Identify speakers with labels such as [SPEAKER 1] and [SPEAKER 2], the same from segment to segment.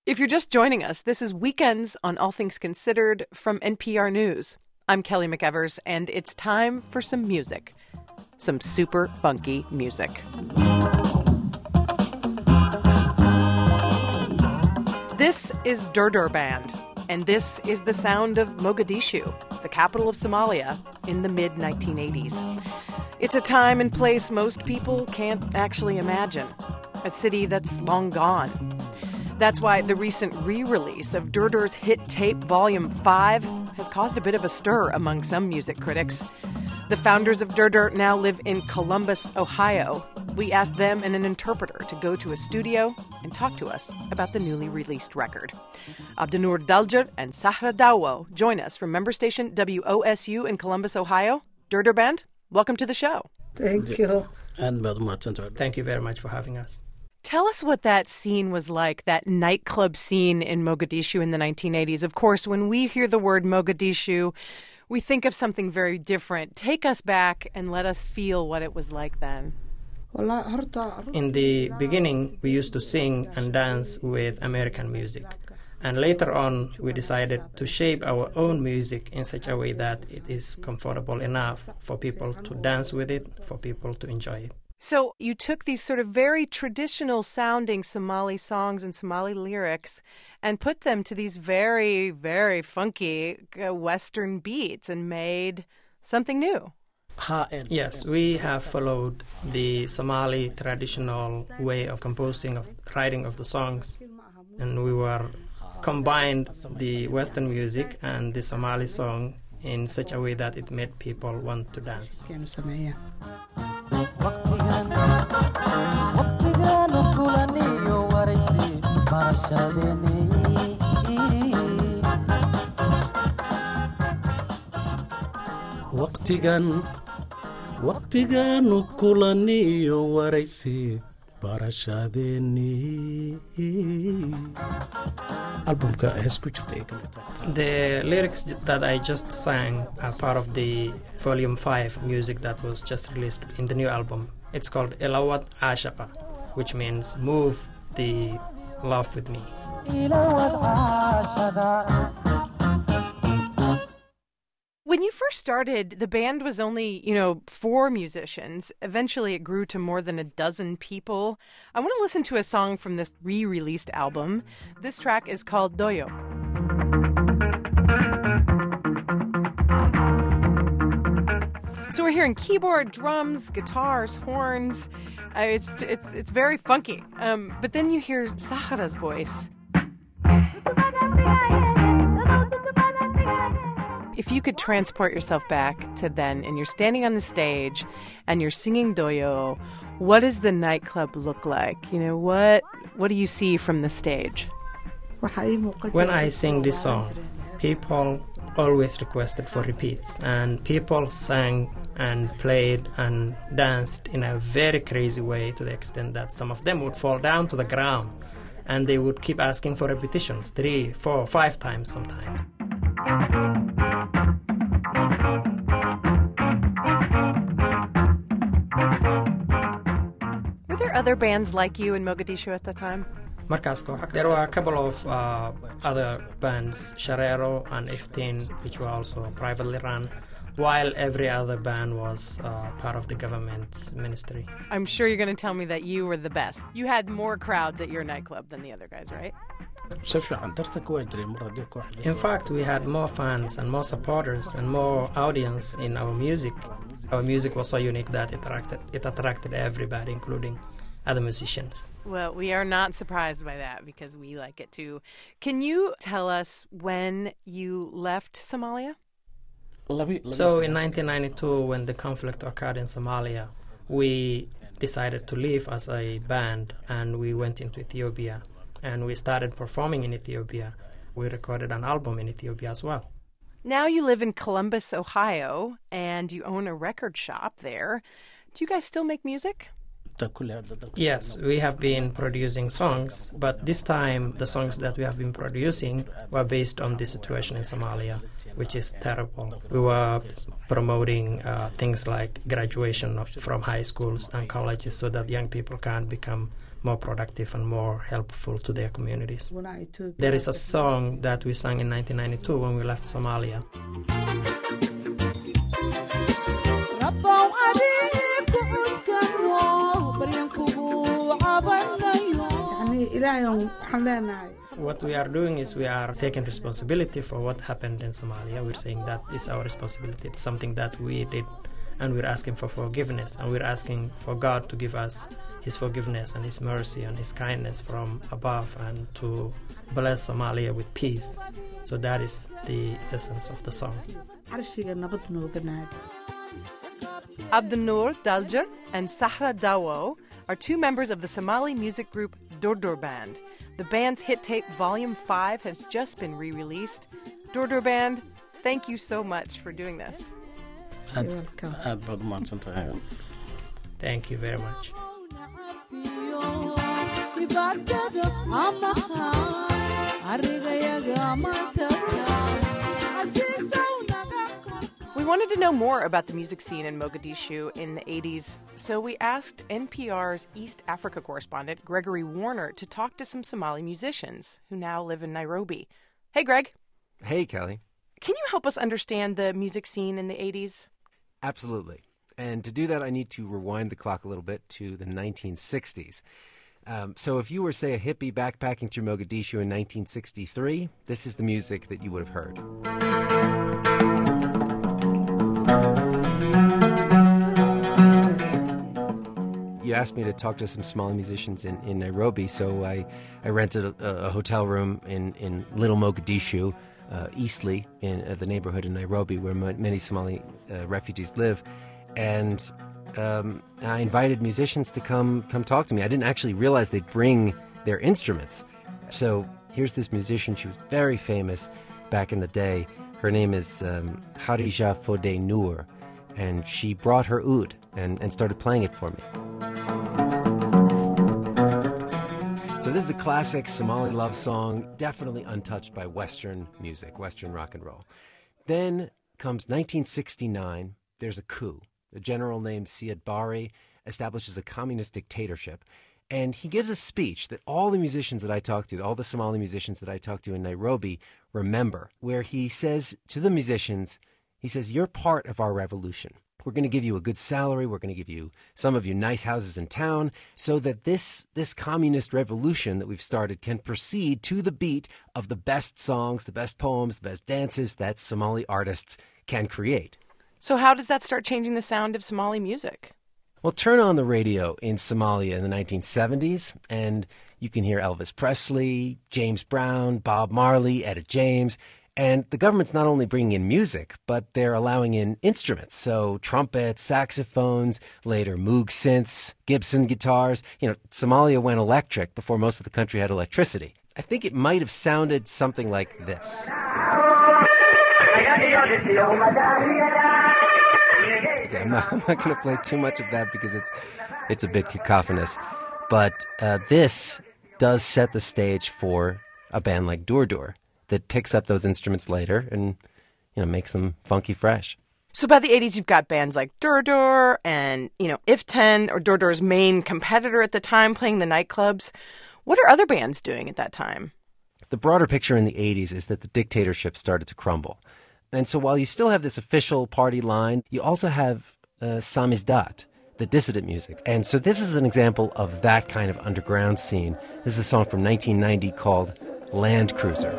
[SPEAKER 1] If you're just joining us, this is Weekends on All Things Considered from NPR News. I'm Kelly McEvers, and it's time for some music. Some super funky music. This is Durdur Band, and this is the sound of Mogadishu, the capital of Somalia, in the mid-1980s. It's a time and place most people can't actually imagine. A city that's long gone. That's why the recent re-release of Durdur's hit tape Volume 5 has caused a bit of a stir among some music critics. The founders of Durdur now live in Columbus, Ohio. We asked them and an interpreter to go to a studio and talk to us about the newly released record. Abdinur Daljer and Sahra Dawo join us from member station WOSU in Columbus, Ohio. Durdur Band, welcome to the show.
[SPEAKER 2] Thank you.
[SPEAKER 3] Thank you very much for having us.
[SPEAKER 1] Tell us what that scene was like, that nightclub scene in Mogadishu in the 1980s. Of course, when we hear the word Mogadishu, we think of something very different. Take us back and let us feel what it was like then.
[SPEAKER 3] In the beginning, we used to sing and dance with American music. And later on, we decided to shape our own music in such a way that it is comfortable enough for people to dance with it, for people to enjoy it.
[SPEAKER 1] So you took these sort of very traditional-sounding Somali songs and Somali lyrics and put them to these very, very funky Western beats and made something new.
[SPEAKER 3] Yes, we have followed the Somali traditional way of composing, of writing of the songs, and we were combined the Western music and the Somali song in such a way that it made people want to dance.
[SPEAKER 4] waqtigaanu kulaniyo waraysi barashadeeni. Albumka hees ku jirta ay ka mid tahay.
[SPEAKER 3] The lyrics that I just sang are part of the Volume 5 music that was just released in the new album. It's called Ilawat Ashaqa, which means move the love with me.
[SPEAKER 1] When you first started, the band was only, 4 musicians. Eventually, it grew to more than a dozen people. I want to listen to a song from this re-released album. This track is called Doyo. So we're hearing keyboard, drums, guitars, horns. It's very funky. But then you hear Sahra's voice. If you could transport yourself back to then, and you're standing on the stage, and you're singing Doyo, what does the nightclub look like? What do you see from the stage?
[SPEAKER 3] When I sing this song, people always requested for repeats, and people sang and played and danced in a very crazy way, to the extent that some of them would fall down to the ground, and they would keep asking for repetitions 3, 4, 5 times sometimes.
[SPEAKER 1] Were there other bands like you in Mogadishu at the time?
[SPEAKER 3] There were a couple of other bands, Sharero and Iftin, which were also privately run, while every other band was part of the government's ministry.
[SPEAKER 1] I'm sure you're going to tell me that you were the best. You had more crowds at your nightclub than the other guys, right?
[SPEAKER 3] In fact, we had more fans and more supporters and more audience in our music. Our music was so unique that it attracted everybody, including other musicians.
[SPEAKER 1] Well, we are not surprised by that because we like it too. Can you tell us when you left Somalia?
[SPEAKER 3] So in 1992, when the conflict occurred in Somalia, we decided to leave as a band and we went into Ethiopia and we started performing in Ethiopia. We recorded an album in Ethiopia as well.
[SPEAKER 1] Now you live in Columbus, Ohio, and you own a record shop there. Do you guys still make music?
[SPEAKER 3] Yes, we have been producing songs, but this time the songs that we have been producing were based on the situation in Somalia, which is terrible. We were promoting things like graduation from high schools and colleges so that young people can become more productive and more helpful to their communities. There is a song that we sang in 1992 when we left Somalia. What we are doing is we are taking responsibility for what happened in Somalia. We're saying that is our responsibility. It's something that we did, and we're asking for forgiveness, and we're asking for God to give us His forgiveness and His mercy and His kindness from above, and to bless Somalia with peace. So that is the essence of the song.
[SPEAKER 1] Abdunnoor Daljer and Sahra Dawo are two members of the Somali music group Durdur Band. The band's hit tape Volume 5 has just been re-released. Durdur Band, thank you so much for doing this.
[SPEAKER 3] You're welcome. Thank you very much.
[SPEAKER 1] We wanted to know more about the music scene in Mogadishu in the 80s, so we asked NPR's East Africa correspondent Gregory Warner to talk to some Somali musicians who now live in Nairobi. Hey, Greg.
[SPEAKER 2] Hey, Kelly.
[SPEAKER 1] Can you help us understand the music scene in the 80s?
[SPEAKER 2] Absolutely. And to do that, I need to rewind the clock a little bit to the 1960s. So if you were, say, a hippie backpacking through Mogadishu in 1963, this is the music that you would have heard. You asked me to talk to some Somali musicians in Nairobi, so I rented a hotel room in Little Mogadishu, Eastleigh, in the neighborhood in Nairobi where many Somali refugees live. And I invited musicians to come talk to me. I didn't actually realize they'd bring their instruments. So here's this musician. She was very famous back in the day. Her name is Harija Fode Noor, and she brought her oud and started playing it for me. So this is a classic Somali love song, definitely untouched by Western music, Western rock and roll. Then comes 1969. There's a coup. A general named Siad Barre establishes a communist dictatorship. And he gives a speech that all the musicians that I talked to, all the Somali musicians that I talked to in Nairobi remember, where he says to the musicians, he says, "You're part of our revolution. We're going to give you a good salary. We're going to give you, some of you, nice houses in town so that this communist revolution that we've started can proceed to the beat of the best songs, the best poems, the best dances that Somali artists can create."
[SPEAKER 1] So how does that start changing the sound of Somali music?
[SPEAKER 2] Well, turn on the radio in Somalia in the 1970s, and you can hear Elvis Presley, James Brown, Bob Marley, Etta James. And the government's not only bringing in music, but they're allowing in instruments. So trumpets, saxophones, later Moog synths, Gibson guitars. You know, Somalia went electric before most of the country had electricity. I think it might have sounded something like this. Okay, I'm not going to play too much of that because it's a bit cacophonous. But this does set the stage for a band like Durdur that picks up those instruments later and, you know, makes them funky fresh.
[SPEAKER 1] So by the 80s, you've got bands like Durdur and, Iften, or Durdur's main competitor at the time, playing the nightclubs. What are other bands doing at that time?
[SPEAKER 2] The broader picture in the 80s is that the dictatorship started to crumble. And so while you still have this official party line, you also have samizdat, the dissident music. And so this is an example of that kind of underground scene. This is a song from 1990 called Land Cruiser.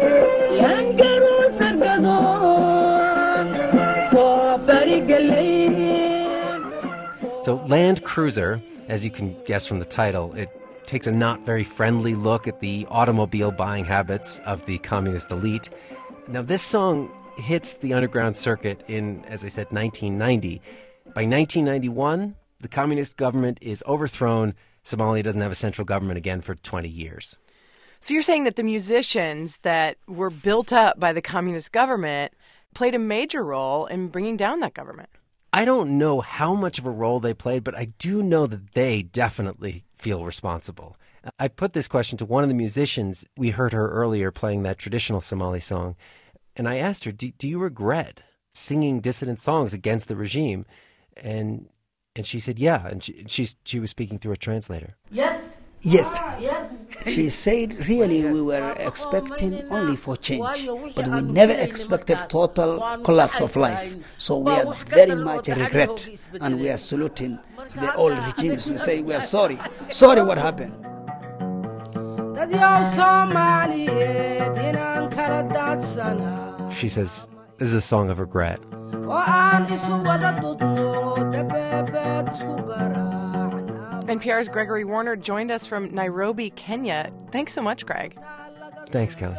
[SPEAKER 2] So Land Cruiser, as you can guess from the title, it takes a not very friendly look at the automobile buying habits of the communist elite. Now this song hits the underground circuit in, as I said, 1990. By 1991, the communist government is overthrown. Somalia doesn't have a central government again for 20 years.
[SPEAKER 1] So you're saying that the musicians that were built up by the communist government played a major role in bringing down that government?
[SPEAKER 2] I don't know how much of a role they played, but I do know that they definitely feel responsible. I put this question to one of the musicians. We heard her earlier playing that traditional Somali song. And I asked her, do you regret singing dissident songs against the regime? And she said, yeah. And she was speaking through a translator.
[SPEAKER 5] Yes, Yes. She said, really, we were expecting only for change, but we never expected total collapse of life. So we are very much regret, and we are saluting the old regimes. We say, we are sorry. Sorry what happened.
[SPEAKER 2] She says, this is a song of regret.
[SPEAKER 1] NPR's Gregory Warner joined us from Nairobi, Kenya. Thanks so much, Greg.
[SPEAKER 2] Thanks, Kelly.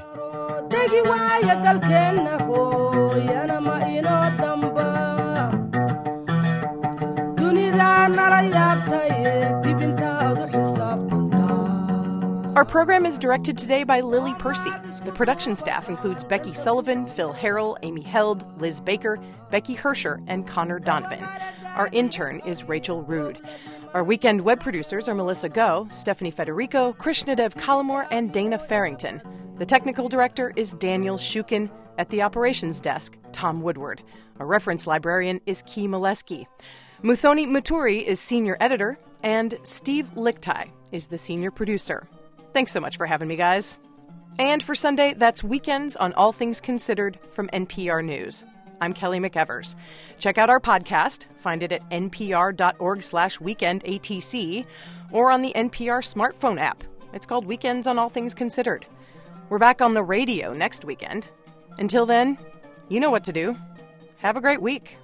[SPEAKER 1] Our program is directed today by Lily Percy. The production staff includes Becky Sullivan, Phil Harrell, Amy Held, Liz Baker, Becky Hersher, and Connor Donovan. Our intern is Rachel Rood. Our weekend web producers are Melissa Go, Stephanie Federico, Krishnadev Kalamur, and Dana Farrington. The technical director is Daniel Shukin. At the operations desk, Tom Woodward. Our reference librarian is Key Molesky. Muthoni Muturi is senior editor, and Steve Lichtai is the senior producer. Thanks so much for having me, guys. And for Sunday, that's Weekends on All Things Considered from NPR News. I'm Kelly McEvers. Check out our podcast. Find it at npr.org/weekendatc or on the NPR smartphone app. It's called Weekends on All Things Considered. We're back on the radio next weekend. Until then, you know what to do. Have a great week.